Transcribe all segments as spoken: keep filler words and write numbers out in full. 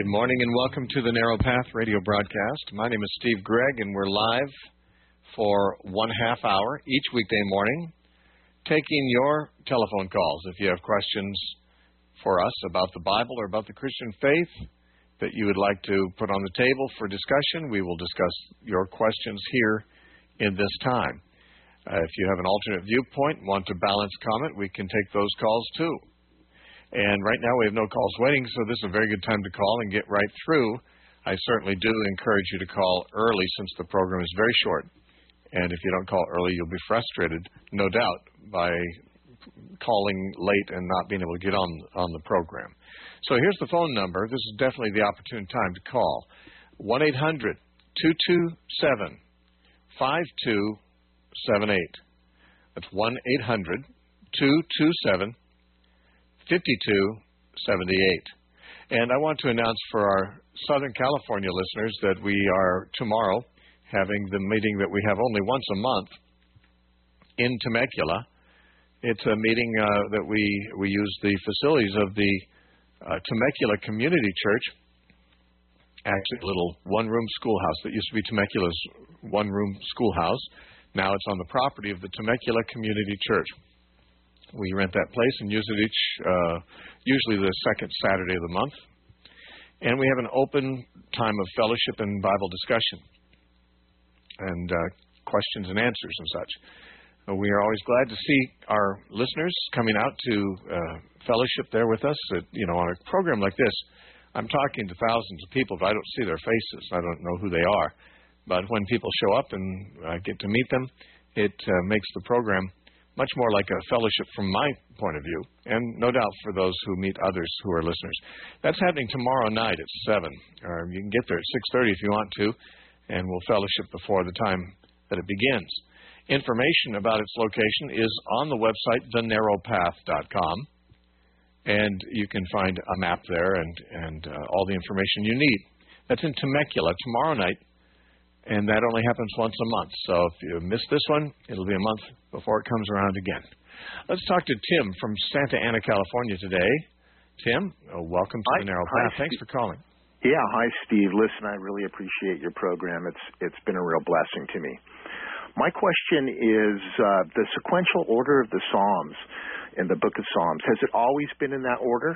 Good morning and welcome to the Narrow Path radio broadcast. My name is Steve Gregg, and we're live for one half hour each weekday morning, taking your telephone calls. If you have questions for us about the Bible or about the Christian faith that you would like to put on the table for discussion, we will discuss your questions here in this time. Uh, if you have an alternate viewpoint and want to balance comment, we can take those calls too. And right now we have no calls waiting, so this is a very good time to call and get right through. I certainly do encourage you to call early since the program is very short. And if you don't call early, you'll be frustrated, no doubt, by calling late and not being able to get on, on the program. So here's the phone number. This is definitely the opportune time to call. one eight hundred two two seven five two seven eight. That's one eight hundred two two seven fifty-two seventy-eight. And I want to announce for our Southern California listeners that we are tomorrow having the meeting that we have only once a month in Temecula. It's a meeting uh, that we, we use the facilities of the uh, Temecula Community Church, actually a little one-room schoolhouse that used to be Temecula's one-room schoolhouse. Now it's on the property of the Temecula Community Church. We rent that place and use it each, uh, usually the second Saturday of the month. And we have an open time of fellowship and Bible discussion and uh, questions and answers and such. Uh, we are always glad to see our listeners coming out to uh, fellowship there with us. At, you know, on a program like this, I'm talking to thousands of people, but I don't see their faces. I don't know who they are. But when people show up and I uh, get to meet them, it uh, makes the program much more like a fellowship from my point of view, and no doubt for those who meet others who are listeners. That's happening tomorrow night at seven. Or you can get there at six thirty if you want to, and we'll fellowship before the time that it begins. Information about its location is on the website the narrow path dot com, and you can find a map there and, and uh, all the information you need. That's in Temecula tomorrow night. And that only happens once a month. So if you miss this one, it'll be a month before it comes around again. Let's talk to Tim from Santa Ana, California today. Tim, uh, welcome to hi, the Narrow hi, Path. Thanks for calling. Yeah, hi, Steve. Listen, I really appreciate your program. It's It's been a real blessing to me. My question is uh, the sequential order of the Psalms in the book of Psalms. Has it always been in that order?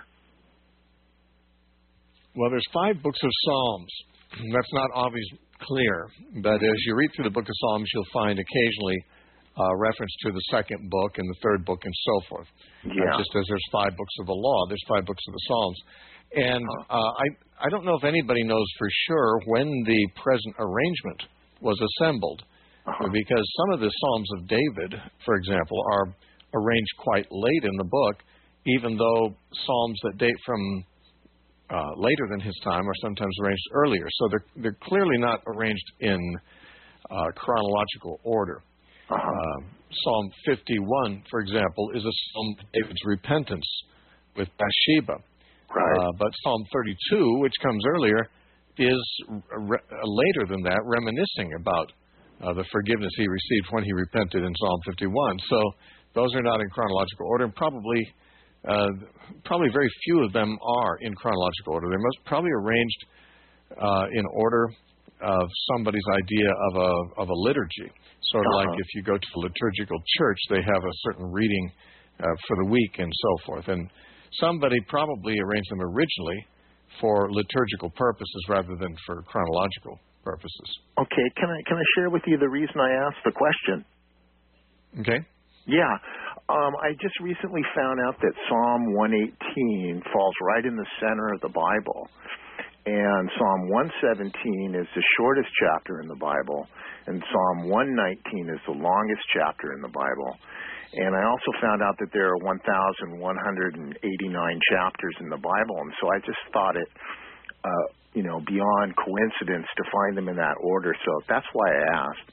Well, there's five books of Psalms. That's not always clear, but as you read through the book of Psalms, you'll find occasionally uh, reference to the second book and the third book and so forth. Yeah. Uh, just as there's five books of the law, there's five books of the Psalms. And uh, I, I don't know if anybody knows for sure when the present arrangement was assembled, uh-huh. because some of the Psalms of David, for example, are arranged quite late in the book, even though Psalms that date from Uh, later than his time are sometimes arranged earlier. So they're, they're clearly not arranged in uh, chronological order. Uh-huh. Uh, Psalm fifty-one, for example, is a psalm of David's repentance with Bathsheba. Right. Uh, but Psalm thirty-two, which comes earlier, is re- later than that, reminiscing about uh, the forgiveness he received when he repented in Psalm fifty-one. So those are not in chronological order, and probably Uh, probably very few of them are in chronological order. They're most probably arranged uh, in order of somebody's idea of a of a liturgy. Sort of uh-huh. like if you go to a liturgical church, they have a certain reading uh, for the week and so forth. And somebody probably arranged them originally for liturgical purposes rather than for chronological purposes. Okay, can I can I share with you the reason I asked the question? Okay. Yeah. Um, I just recently found out that Psalm one eighteen falls right in the center of the Bible. And Psalm one seventeen is the shortest chapter in the Bible. And Psalm one nineteen is the longest chapter in the Bible. And I also found out that there are one thousand one hundred eighty-nine chapters in the Bible. And so I just thought it, uh, you know, beyond coincidence to find them in that order. So that's why I asked.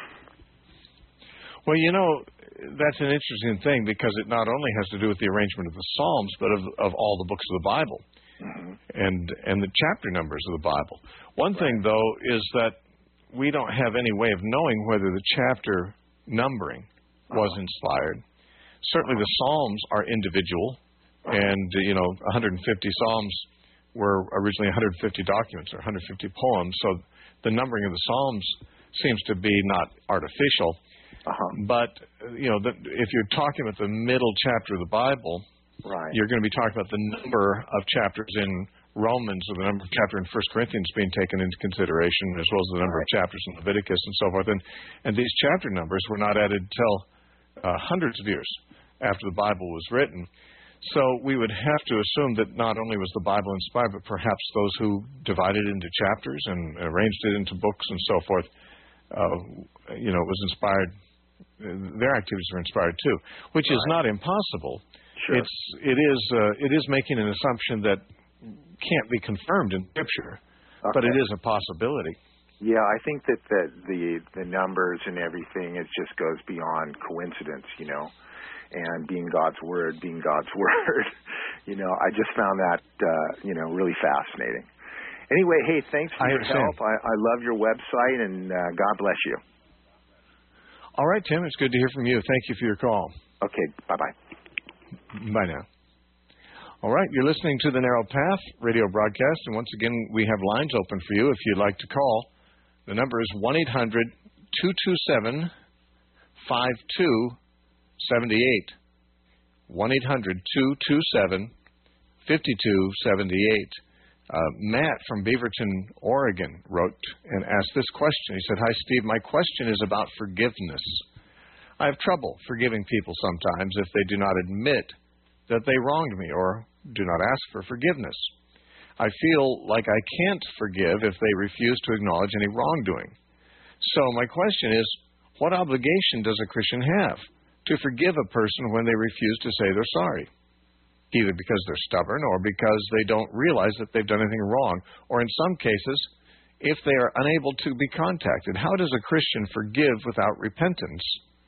Well, you know, that's an interesting thing because it not only has to do with the arrangement of the Psalms, but of, of all the books of the Bible mm-hmm. and and the chapter numbers of the Bible. One right. thing, though, is that we don't have any way of knowing whether the chapter numbering uh-huh. was inspired. Certainly the Psalms are individual, uh-huh. and, you know, one hundred fifty Psalms were originally one hundred fifty documents or one hundred fifty poems, so the numbering of the Psalms seems to be not artificial. Uh-huh. But, you know, the, if you're talking about the middle chapter of the Bible, right. you're going to be talking about the number of chapters in Romans or the number of chapters in First Corinthians being taken into consideration, as well as the number right. of chapters in Leviticus and so forth. And, and these chapter numbers were not added until uh, hundreds of years after the Bible was written. So we would have to assume that not only was the Bible inspired, but perhaps those who divided it into chapters and arranged it into books and so forth, uh, you know, it was inspired. Their activities were inspired too, which is right. not impossible. Sure. It's it is uh, it is making an assumption that can't be confirmed in Scripture, okay. but it is a possibility. Yeah, I think that the, the the numbers and everything, it just goes beyond coincidence, you know, and being God's Word, being God's Word, you know, I just found that, uh, you know, really fascinating. Anyway, hey, thanks for I your understand. help. I, I love your website, and uh, God bless you. All right, Tim, it's good to hear from you. Thank you for your call. Okay, bye-bye. Bye now. All right, you're listening to the Narrow Path radio broadcast, and once again, we have lines open for you if you'd like to call. The number is one eight hundred two two seven five two seven eight. one eight hundred two two seven five two seven eight. Uh, Matt from Beaverton, Oregon, wrote and asked this question. He said, "Hi, Steve. My question is about forgiveness. I have trouble forgiving people sometimes if they do not admit that they wronged me or do not ask for forgiveness. I feel like I can't forgive if they refuse to acknowledge any wrongdoing. So my question is, what obligation does a Christian have to forgive a person when they refuse to say they're sorry? Either because they're stubborn or because they don't realize that they've done anything wrong, or in some cases, if they are unable to be contacted. How does a Christian forgive without repentance?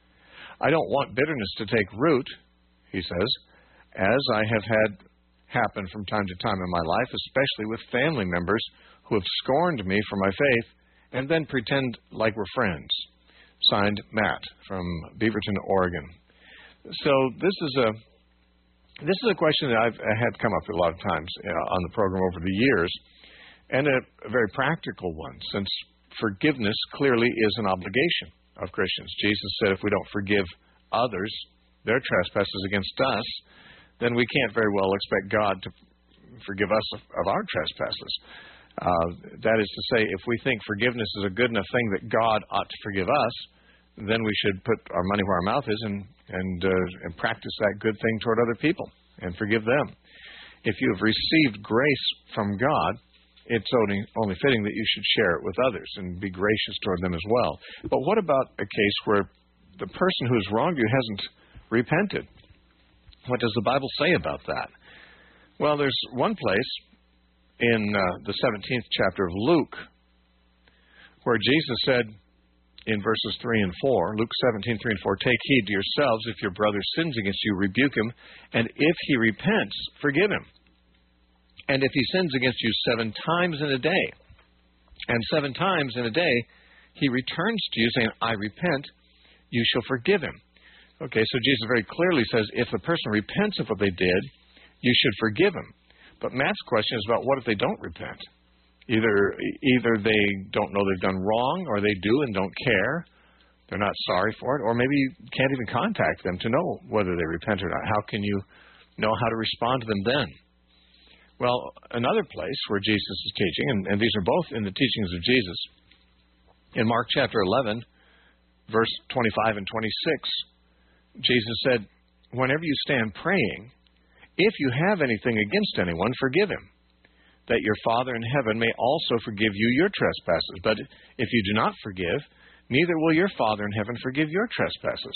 I don't want bitterness to take root," he says, "as I have had happen from time to time in my life, especially with family members who have scorned me for my faith and then pretend like we're friends." Signed, Matt from Beaverton, Oregon. So this is a This is a question that I've had come up a lot of times uh, on the program over the years, and a, a very practical one, since forgiveness clearly is an obligation of Christians. Jesus said if we don't forgive others their trespasses against us, then we can't very well expect God to forgive us of, of our trespasses. Uh, that is to say, if we think forgiveness is a good enough thing that God ought to forgive us, then we should put our money where our mouth is and and, uh, and practice that good thing toward other people and forgive them. If you have received grace from God, it's only, only fitting that you should share it with others and be gracious toward them as well. But what about a case where the person who has wronged you hasn't repented? What does the Bible say about that? Well, there's one place in uh, the seventeenth chapter of Luke where Jesus said, in verses three and four, Luke seventeen, three and four, "Take heed to yourselves. If your brother sins against you, rebuke him. And if he repents, forgive him. And if he sins against you seven times in a day, and seven times in a day he returns to you saying, I repent, you shall forgive him." Okay, so Jesus very clearly says if the person repents of what they did, you should forgive him. But Matt's question is about what if they don't repent? Either either they don't know they've done wrong, or they do and don't care. They're not sorry for it, or maybe you can't even contact them to know whether they repent or not. How can you know how to respond to them then? Well, another place where Jesus is teaching, and, and these are both in the teachings of Jesus, in Mark chapter eleven, verse twenty-five and twenty-six, Jesus said, "Whenever you stand praying, if you have anything against anyone, forgive him, that your Father in heaven may also forgive you your trespasses. But if you do not forgive, neither will your Father in heaven forgive your trespasses."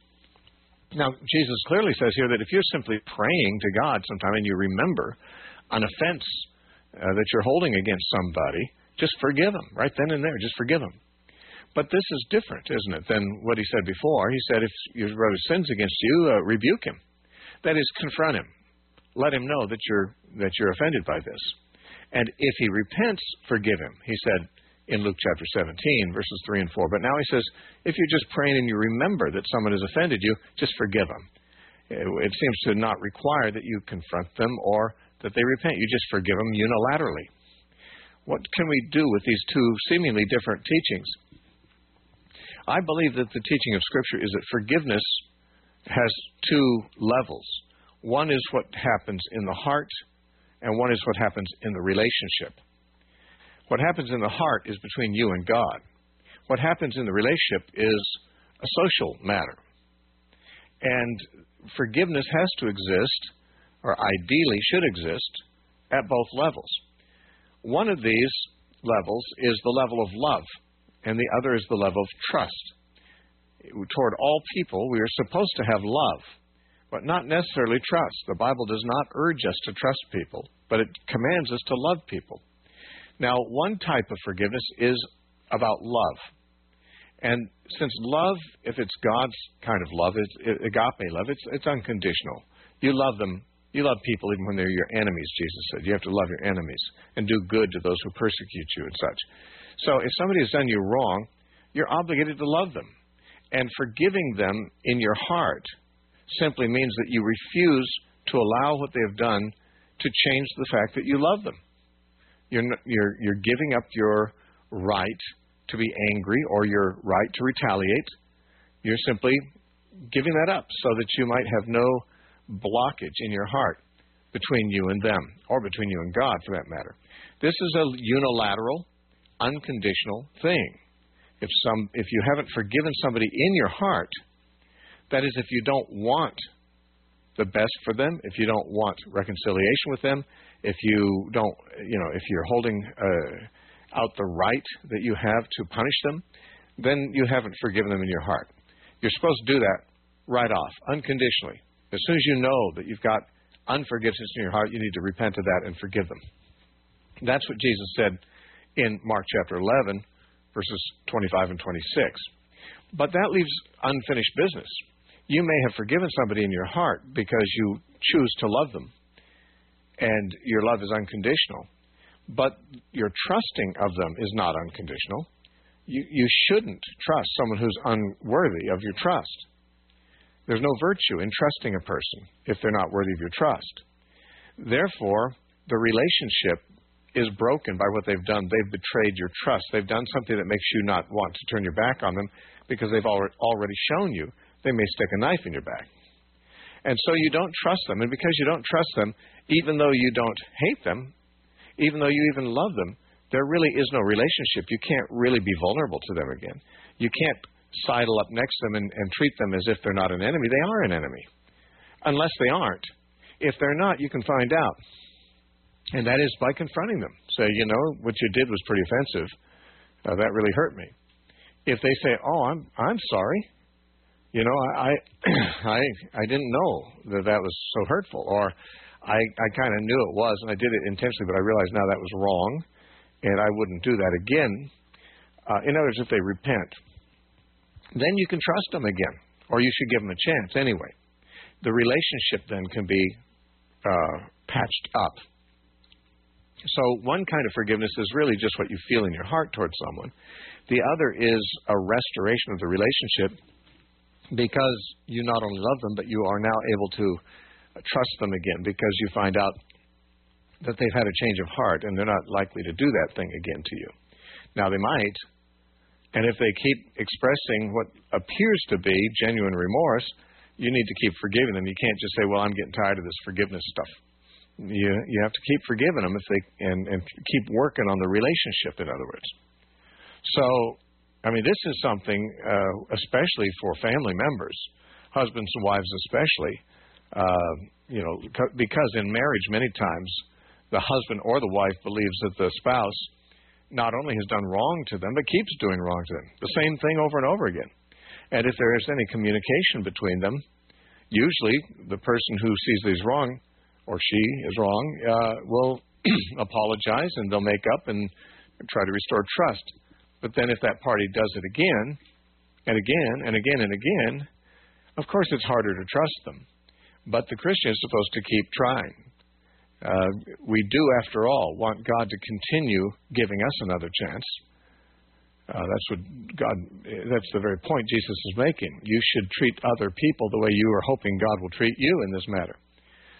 Now, Jesus clearly says here that if you're simply praying to God sometime and you remember an offense uh, that you're holding against somebody, just forgive them right then and there. Just forgive them. But this is different, isn't it, than what he said before. He said if your brother sins against you, uh, rebuke him. That is, confront him. Let him know that you're that you're offended by this. And if he repents, forgive him, he said in Luke chapter seventeen, verses three and four. But now he says, if you're just praying and you remember that someone has offended you, just forgive them. It seems to not require that you confront them or that they repent. You just forgive them unilaterally. What can we do with these two seemingly different teachings? I believe that the teaching of Scripture is that forgiveness has two levels. One is what happens in the heart, and one is what happens in the relationship. What happens in the heart is between you and God. What happens in the relationship is a social matter. And forgiveness has to exist, or ideally should exist, at both levels. One of these levels is the level of love, and the other is the level of trust. Toward all people, we are supposed to have love, but not necessarily trust. The Bible does not urge us to trust people, but it commands us to love people. Now, one type of forgiveness is about love. And since love, if it's God's kind of love, it's agape love, it's, it's unconditional. You love them. You love people even when they're your enemies, Jesus said. You have to love your enemies and do good to those who persecute you and such. So if somebody has done you wrong, you're obligated to love them. And forgiving them in your heart simply means that you refuse to allow what they have done to change the fact that you love them. You're, you're, you're giving up your right to be angry or your right to retaliate. You're simply giving that up so that you might have no blockage in your heart between you and them, or between you and God for that matter. This is a unilateral, unconditional thing. If some, if you haven't forgiven somebody in your heart, that is, if you don't want the best for them, if you don't want reconciliation with them, if you don't, you know, if you're holding uh, out the right that you have to punish them, then you haven't forgiven them in your heart. You're supposed to do that right off, unconditionally. As soon as you know that you've got unforgiveness in your heart, you need to repent of that and forgive them. That's what Jesus said in Mark chapter eleven, verses twenty-five and twenty-six. But that leaves unfinished business. You may have forgiven somebody in your heart because you choose to love them, and your love is unconditional. But your trusting of them is not unconditional. You, you shouldn't trust someone who's unworthy of your trust. There's no virtue in trusting a person if they're not worthy of your trust. Therefore, the relationship is broken by what they've done. They've betrayed your trust. They've done something that makes you not want to turn your back on them because they've already shown you they may stick a knife in your back. And so you don't trust them. And because you don't trust them, even though you don't hate them, even though you even love them, there really is no relationship. You can't really be vulnerable to them again. You can't sidle up next to them and, and treat them as if they're not an enemy. They are an enemy, unless they aren't. If they're not, you can find out. And that is by confronting them. Say, you know, what you did was pretty offensive. Uh, that really hurt me. If they say, oh, I'm I'm sorry. You know, I I I didn't know that that was so hurtful. Or I, I kind of knew it was, and I did it intentionally, but I realized now that was wrong, and I wouldn't do that again. Uh, in other words, if they repent, then you can trust them again, or you should give them a chance anyway. The relationship then can be uh, patched up. So one kind of forgiveness is really just what you feel in your heart towards someone. The other is a restoration of the relationship because you not only love them, but you are now able to trust them again because you find out that they've had a change of heart and they're not likely to do that thing again to you. Now, they might, and if they keep expressing what appears to be genuine remorse, you need to keep forgiving them. You can't just say, well, I'm getting tired of this forgiveness stuff. You you have to keep forgiving them if they and, and keep working on the relationship, in other words. So, I mean, this is something, uh, especially for family members, husbands and wives especially, uh, you know, because in marriage many times the husband or the wife believes that the spouse not only has done wrong to them, but keeps doing wrong to them. The same thing over and over again. And if there is any communication between them, usually the person who sees these wrong, or she is wrong, uh, will apologize and they'll make up and try to restore trust. But then if that party does it again, and again, and again, and again, of course it's harder to trust them. But the Christian is supposed to keep trying. Uh, we do, after all, want God to continue giving us another chance. Uh, that's what God, that's the very point Jesus is making. You should treat other people the way you are hoping God will treat you in this matter.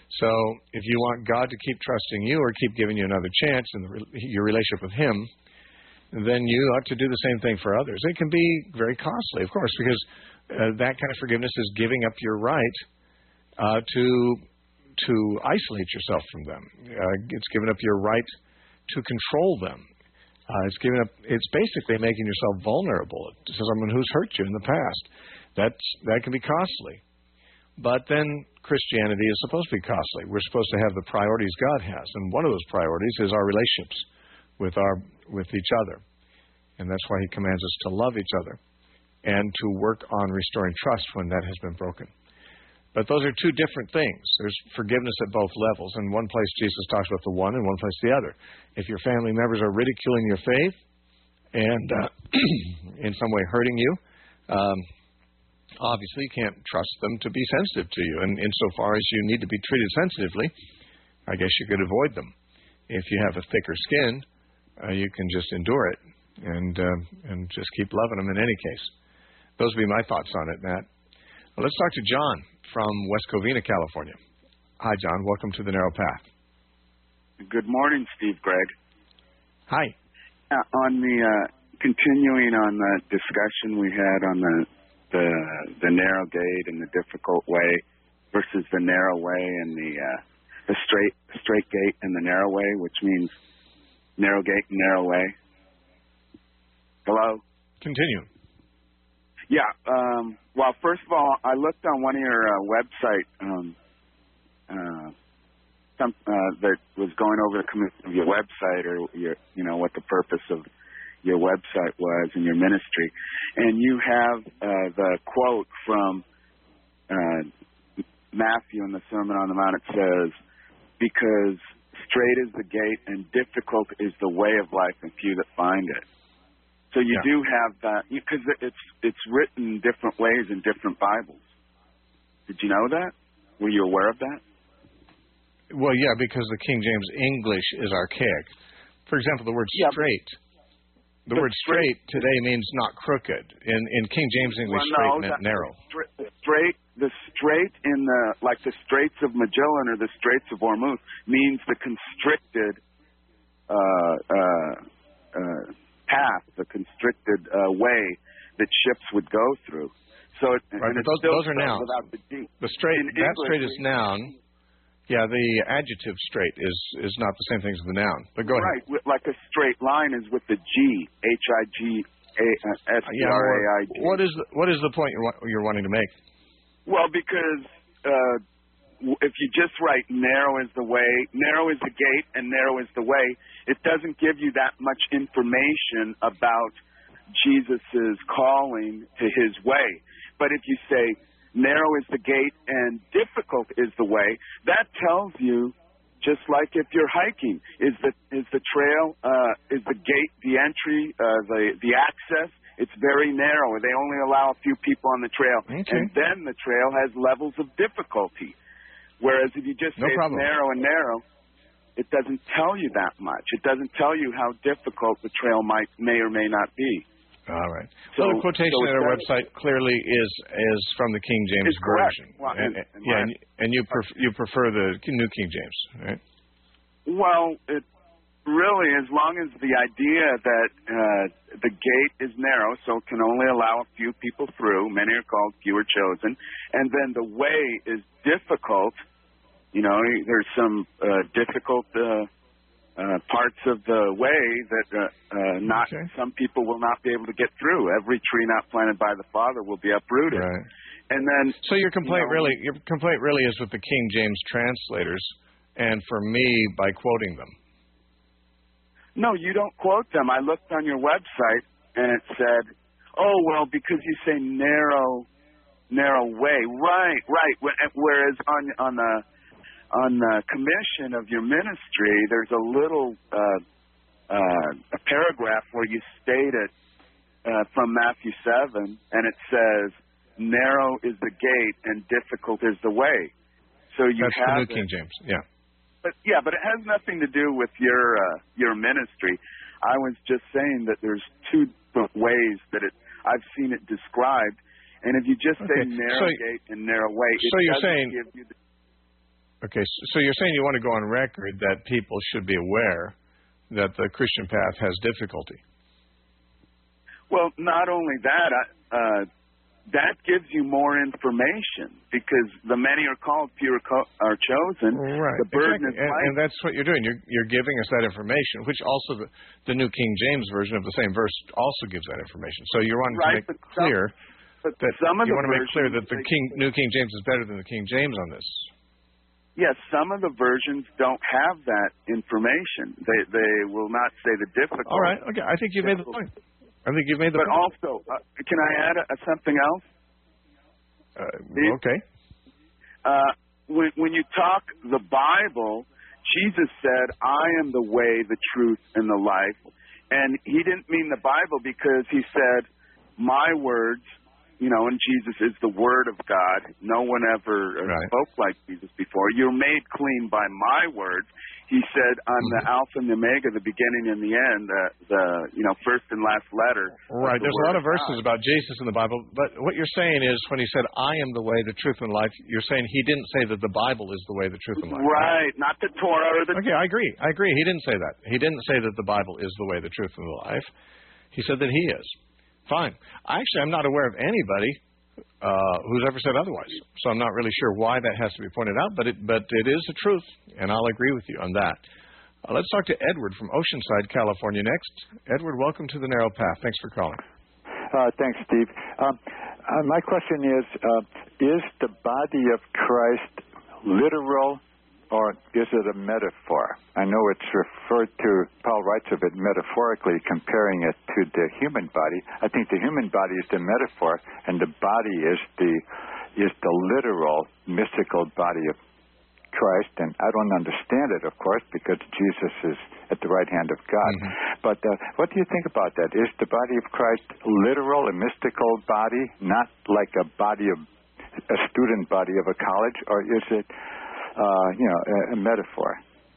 So if you want God to keep trusting you or keep giving you another chance in the, your relationship with Him, then you ought to do the same thing for others. It can be very costly, of course, because uh, that kind of forgiveness is giving up your right uh, to to isolate yourself from them. Uh, it's giving up your right to control them. Uh, it's giving up. It's basically making yourself vulnerable to someone who's hurt you in the past. That's that can be costly. But then Christianity is supposed to be costly. We're supposed to have the priorities God has, and one of those priorities is our relationships with our with each other. And that's why He commands us to love each other and to work on restoring trust when that has been broken. But those are two different things. There's forgiveness at both levels. In one place, Jesus talks about the one, and one place the other. If your family members are ridiculing your faith and uh, in some way hurting you, um, obviously you can't trust them to be sensitive to you. And insofar as you need to be treated sensitively, I guess you could avoid them. If you have a thicker skin, uh, you can just endure it and uh, and just keep loving them in any case. Those would be my thoughts on it, Matt. Well, let's talk to John from West Covina, California. Hi, John. Welcome to the Narrow Path. Good morning, Steve Gregg. Hi. Uh, on the uh, continuing on the discussion we had on the, the the narrow gate and the difficult way versus the narrow way and the uh, the straight straight gate and the narrow way, which means narrow gate and narrow way. Hello? Continue. Yeah. Um, well, first of all, I looked on one of your uh, website um, uh, some, uh, that was going over the commission of your website, or your, you know, what the purpose of your website was and your ministry, and you have uh, the quote from uh, Matthew in the Sermon on the Mount. It says, "Because straight is the gate and difficult is the way of life, and few that find it." So you yeah. do have that, because it's it's written different ways in different Bibles. Did you know that? Were you aware of that? Well, yeah, because the King James English is archaic. For example, the word yeah, straight. The, the word straight, straight today means not crooked. In in King James English, well, no, straight meant narrow. The straight, the straight in the like the Straits of Magellan or the Straits of Hormuz means the constricted uh, uh, uh, path, the constricted uh, way that ships would go through. So it, right, and but those, those are nouns. The, the straight, in that English, straight is noun. Yeah, the adjective straight is is not the same thing as the noun. But go right, ahead. Right, like a straight line is with the G, H I G S T R A I G. What is the, what is the point you're you're wanting to make? Well, because uh, if you just write narrow is the way, narrow is the gate, and narrow is the way, it doesn't give you that much information about Jesus's calling to His way. But if you say narrow is the gate and difficult is the way, that tells you, just like if you're hiking, is the is the trail, uh, is the gate, the entry, uh, the the access, it's very narrow. They only allow a few people on the trail. Okay. And then the trail has levels of difficulty. Whereas if you just no say problem. it's narrow and narrow, it doesn't tell you that much. It doesn't tell you how difficult the trail might may or may not be. All right. So, well, the quotation so at our website clearly is is from the King James version. Well, and, and, and yeah, and, and you pref- you prefer the New King James, right? Well, it really, as long as the idea that uh, the gate is narrow, so it can only allow a few people through. Many are called, few are chosen, and then the way is difficult. You know, there's some uh, difficult. Uh, Uh, parts of the way that uh, uh, not okay. some people will not be able to get through. Every tree not planted by the Father will be uprooted. Right. And then, so your complaint you know, really, your complaint really is with the King James translators, and for me by quoting them. No, you don't quote them. I looked on your website and it said, "Oh well, because you say narrow, narrow way." Right, right. Whereas on on the On the commission of your ministry, there's a little uh, uh, a paragraph where you state it uh, from Matthew seven, and it says, "Narrow is the gate and difficult is the way." So you That's have the New King James, yeah. But yeah, but it has nothing to do with your uh, your ministry. I was just saying that there's two different ways that it I've seen it described, and if you just okay. say narrow so, gate and narrow way, it so you're doesn't saying, give you the Okay, so you're saying you want to go on record that people should be aware that the Christian path has difficulty. Well, not only that, I, uh, that gives you more information because the many are called, few are, co- are chosen. Right. The burden exactly. is and, light. and that's what you're doing. You're, you're giving us that information, which also the, the New King James version of the same verse also gives that information. So you want right, to make clear some, that some of you the want to make clear that the King, they, New King James is better than the King James on this. Yes, some of the versions don't have that information. They they will not say the difficult. All right. Okay. I think you've made the point. I think you've made the but point. But also, uh, can I add a, a something else? Uh, okay. Uh, when, when you talk the Bible, Jesus said, I am the way, the truth, and the life. And he didn't mean the Bible because he said, my words, you know, and Jesus is the Word of God. No one ever uh, right. spoke like Jesus before. You're made clean by my words. He said, I'm mm-hmm. the Alpha and the Omega, the beginning and the end, the, the you know, first and last letter. Right. The There's a lot of verses God. about Jesus in the Bible, but what you're saying is when he said, I am the way, the truth, and life, you're saying he didn't say that the Bible is the way, the truth, and life. Right. Not the Torah or the... Okay, I agree. I agree. He didn't say that. He didn't say that the Bible is the way, the truth, and the life. He said that he is. Fine. Actually, I'm not aware of anybody uh, who's ever said otherwise. So I'm not really sure why that has to be pointed out, but it, but it is the truth, and I'll agree with you on that. Uh, let's talk to Edward from Oceanside, California next. Edward, welcome to the Narrow Path. Thanks for calling. Uh, thanks, Steve. Um, uh, my question is, uh, is the body of Christ literal or is it a metaphor? I know it's referred to, Paul writes of it metaphorically, comparing it to the human body. I think the human body is the metaphor, and the body is the is the literal, mystical body of Christ. And I don't understand it, of course, because Jesus is at the right hand of God. Mm-hmm. But uh, what do you think about that? Is the body of Christ literal, a mystical body, not like a body of a student body of a college, or is it Uh, you know, a, a metaphor?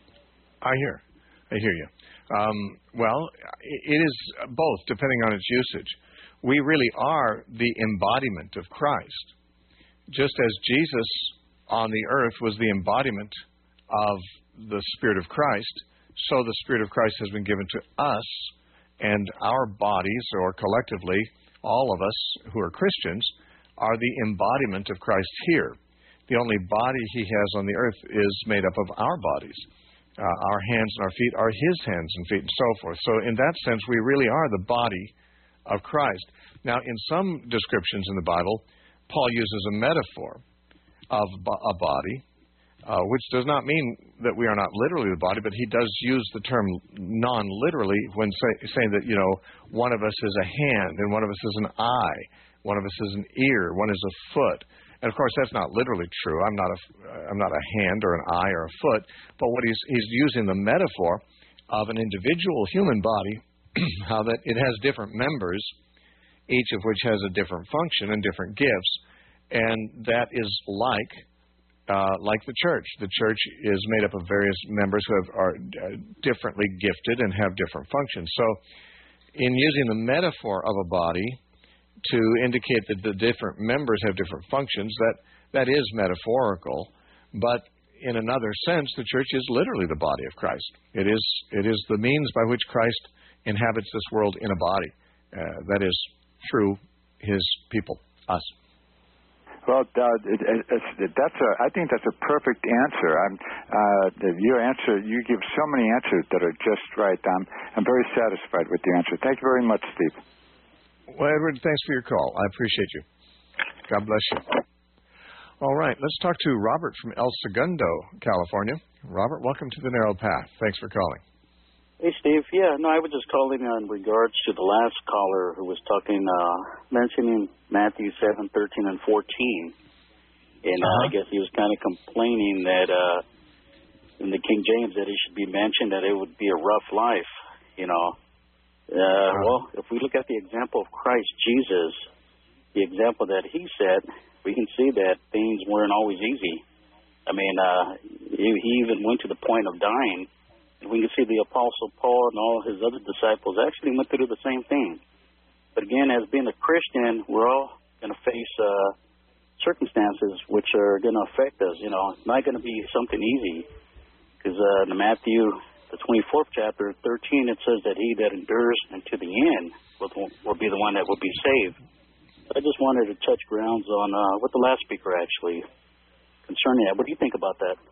I hear. I hear you. Um, well, it is both, depending on its usage. We really are the embodiment of Christ. Just as Jesus on the earth was the embodiment of the Spirit of Christ, so the Spirit of Christ has been given to us, and our bodies, or collectively, all of us who are Christians, are the embodiment of Christ here. The only body he has on the earth is made up of our bodies. Uh, our hands and our feet are his hands and feet and so forth. So in that sense, we really are the body of Christ. Now, in some descriptions in the Bible, Paul uses a metaphor of a body, uh, which does not mean that we are not literally the body, but he does use the term non-literally when say, saying that, you know, one of us is a hand and one of us is an eye, one of us is an ear, one is a foot. And of course, that's not literally true. I'm not a, I'm not a hand or an eye or a foot. But what he's he's using the metaphor of an individual human body, how that it has different members, each of which has a different function and different gifts, and that is like uh, like the church. The church is made up of various members who have, are uh, differently gifted and have different functions. So, in using the metaphor of a body to indicate that the different members have different functions, that that is metaphorical, but in another sense, the church is literally the body of Christ. It is it is the means by which Christ inhabits this world in a body. Uh, that is through his people, us. Well, uh, it, it, it's, that's a. I think that's a perfect answer. I'm, uh, your answer, you give so many answers that are just right. I'm, I'm very satisfied with the answer. Thank you very much, Steve. Well, Edward, thanks for your call. I appreciate you. God bless you. All right, let's talk to Robert from El Segundo, California. Robert, welcome to the Narrow Path. Thanks for calling. Hey, Steve. Yeah, no, I was just calling in regards to the last caller who was talking, uh, mentioning Matthew seven, thirteen, and fourteen. And uh, uh-huh. I guess he was kind of complaining that uh, in the King James that it should be mentioned that it would be a rough life, you know. Uh, well, if we look at the example of Christ Jesus, the example that he set, we can see that things weren't always easy. I mean, uh, he, he even went to the point of dying. And we can see the Apostle Paul and all his other disciples actually went through the same thing. But again, as being a Christian, we're all going to face uh, circumstances which are going to affect us. You know, it's not going to be something easy, because uh, in Matthew, the twenty-fourth chapter, thirteen, it says that he that endures unto the end will, will be the one that will be saved. I just wanted to touch grounds on uh, what the last speaker actually concerning that. What do you think about that?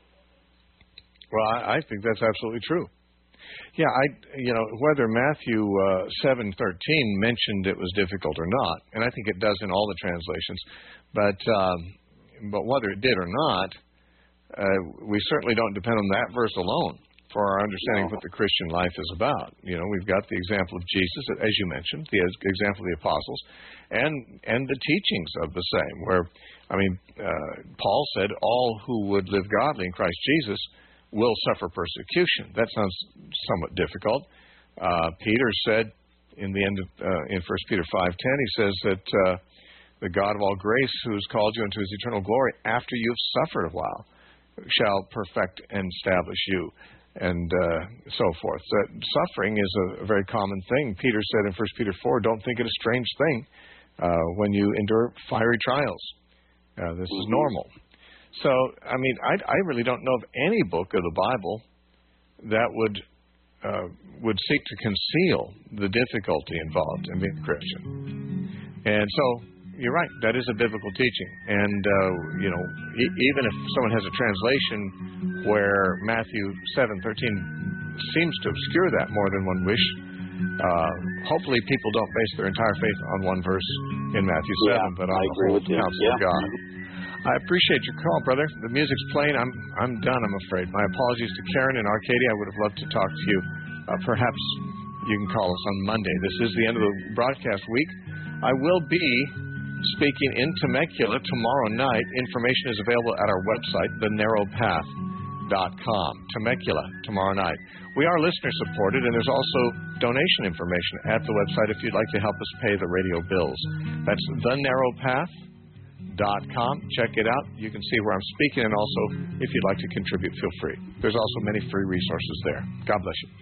Well, I, I think that's absolutely true. Yeah, I you know whether Matthew uh, seven thirteen mentioned it was difficult or not, and I think it does in all the translations, but um, but whether it did or not, uh, we certainly don't depend on that verse alone for our understanding of what the Christian life is about. You know, we've got the example of Jesus, as you mentioned, the example of the apostles, and and the teachings of the same. Where, I mean, uh, Paul said, "All who would live godly in Christ Jesus will suffer persecution." That sounds somewhat difficult. Uh, Peter said in the end of uh, in First Peter five ten, he says that uh, the God of all grace, who has called you into His eternal glory, after you've suffered a while, shall perfect and establish you, and uh, so forth. That suffering is a, a very common thing. Peter said in First Peter four, "Don't think it a strange thing uh, when you endure fiery trials. Uh, this is normal." So, I mean, I, I really don't know of any book of the Bible that would uh, would seek to conceal the difficulty involved in being a Christian. And so, you're right, that is a biblical teaching. And, uh, you know, e- even if someone has a translation where Matthew seven thirteen seems to obscure that more than one wish, uh, hopefully people don't base their entire faith on one verse in Matthew seven, yeah, but on I the whole counsel yeah. of God. I appreciate your call, brother. The music's playing. I'm I'm done, I'm afraid. My apologies to Karen and Arcadia. I would have loved to talk to you. Uh, perhaps you can call us on Monday. This is the end of the broadcast week. I will be speaking in Temecula tomorrow night. Information is available at our website, the narrow path dot com. Temecula, tomorrow night. We are listener-supported, and there's also donation information at the website if you'd like to help us pay the radio bills. That's the narrow path dot com. Check it out. You can see where I'm speaking, and also, if you'd like to contribute, feel free. There's also many free resources there. God bless you.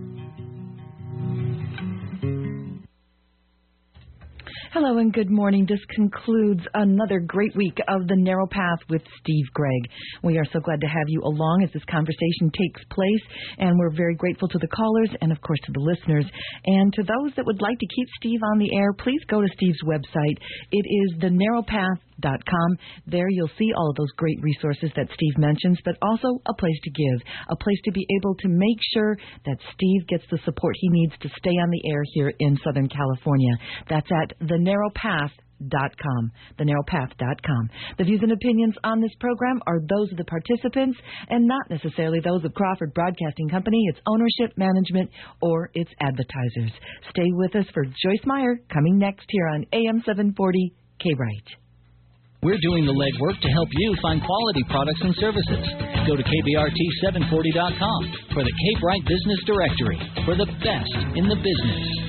Hello and good morning. This concludes another great week of The Narrow Path with Steve Gregg. We are so glad to have you along as this conversation takes place, and we're very grateful to the callers and, of course, to the listeners. And to those that would like to keep Steve on the air, please go to Steve's website. It is the narrow path dot com. There you'll see all of those great resources that Steve mentions, but also a place to give, a place to be able to make sure that Steve gets the support he needs to stay on the air here in Southern California. That's at the narrow path dot com, the narrow path dot com. The views and opinions on this program are those of the participants and not necessarily those of Crawford Broadcasting Company, its ownership, management, or its advertisers. Stay with us for Joyce Meyer coming next here on A M seven forty K-Bright. We're doing the legwork to help you find quality products and services. Go to K B R T seven forty dot com for the K-Bright Business Directory for the best in the business.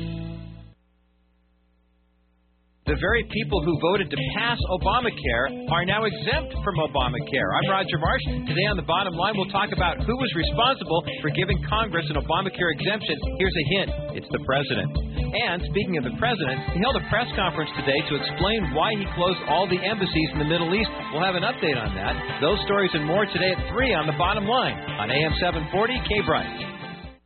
The very people who voted to pass Obamacare are now exempt from Obamacare. I'm Roger Marsh. Today on The Bottom Line, we'll talk about who was responsible for giving Congress an Obamacare exemption. Here's a hint. It's the president. And speaking of the president, he held a press conference today to explain why he closed all the embassies in the Middle East. We'll have an update on that. Those stories and more today at three on The Bottom Line on A M seven forty K-Bright.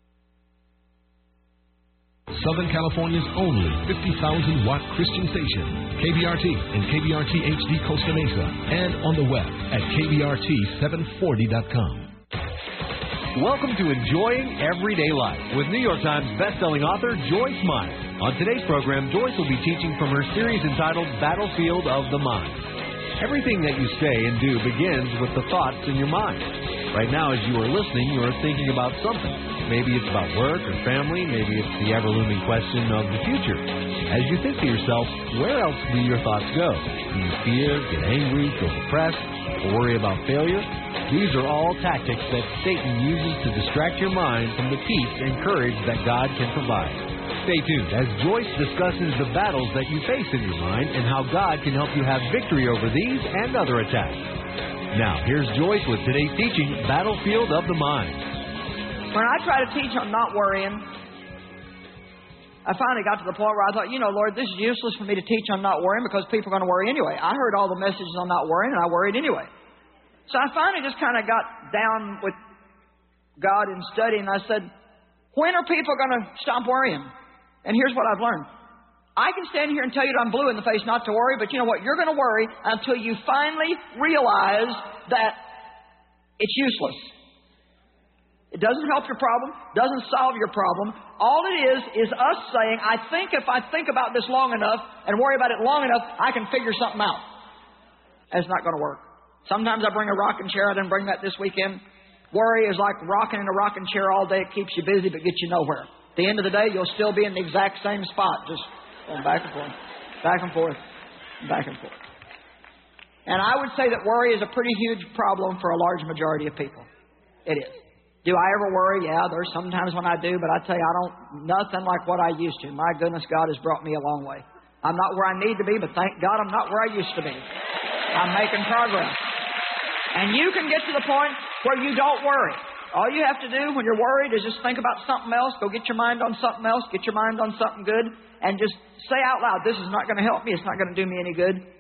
Southern California's only fifty thousand watt Christian station, K B R T and K B R T H D Costa Mesa, and on the web at K B R T seven forty dot com. Welcome to Enjoying Everyday Life with New York Times bestselling author Joyce Meyer. On today's program, Joyce will be teaching from her series entitled Battlefield of the Mind. Everything that you say and do begins with the thoughts in your mind. Right now, as you are listening, you are thinking about something. Maybe it's about work or family. Maybe it's the ever-looming question of the future. As you think to yourself, where else do your thoughts go? Do you fear, get angry, feel depressed, or worry about failure? These are all tactics that Satan uses to distract your mind from the peace and courage that God can provide. Stay tuned as Joyce discusses the battles that you face in your mind and how God can help you have victory over these and other attacks. Now, here's Joyce with today's teaching, Battlefield of the Mind. When I try to teach on not worrying, I finally got to the point where I thought, you know, Lord, this is useless for me to teach on not worrying because people are going to worry anyway. I heard all the messages on not worrying, and I worried anyway. So I finally just kind of got down with God and studying, and I said, when are people going to stop worrying? And here's what I've learned. I can stand here and tell you that I'm blue in the face not to worry, but you know what? You're going to worry until you finally realize that it's useless. It doesn't help your problem, doesn't solve your problem. All it is is us saying, I think if I think about this long enough and worry about it long enough, I can figure something out. That's not going to work. Sometimes I bring a rocking chair. I didn't bring that this weekend. Worry is like rocking in a rocking chair all day. It keeps you busy but gets you nowhere. At the end of the day, you'll still be in the exact same spot, just going back and forth, back and forth, back and forth. And I would say that worry is a pretty huge problem for a large majority of people. It is. Do I ever worry? Yeah, there's sometimes when I do, but I tell you, I don't, nothing like what I used to. My goodness, God has brought me a long way. I'm not where I need to be, but thank God I'm not where I used to be. I'm making progress. And you can get to the point where you don't worry. All you have to do when you're worried is just think about something else, go get your mind on something else, get your mind on something good, and just say out loud, this is not going to help me, it's not going to do me any good.